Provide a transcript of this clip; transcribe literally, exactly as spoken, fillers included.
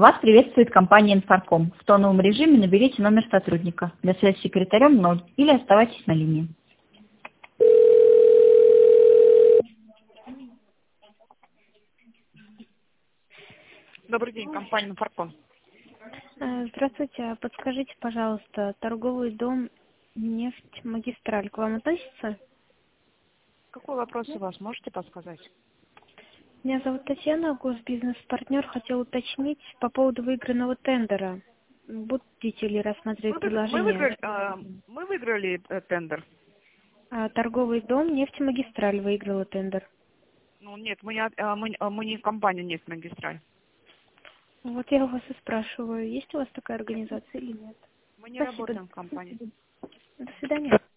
Вас приветствует компания «Инфарком». В тоновом режиме наберите номер сотрудника. Для связи с секретарем ноль или оставайтесь на линии. Добрый день, компания «Инфарком». Здравствуйте. Подскажите, пожалуйста, торговый дом «Нефть Магистраль» к вам относится? Какой вопрос у вас, можете подсказать? Меня зовут Татьяна, госбизнес-партнер. Хотел уточнить по поводу выигранного тендера. Будете ли рассматривать Мы, вы- мы выиграли, предложение? э, мы выиграли э, тендер. А, Торговый дом «Нефть Магистраль» выиграла тендер. Ну нет, мы не, от- э, мы, э, мы не компания «Нефть Магистраль». Вот я у вас и спрашиваю, есть у вас такая организация или нет? Мы не Спасибо. работаем в компании. До свидания.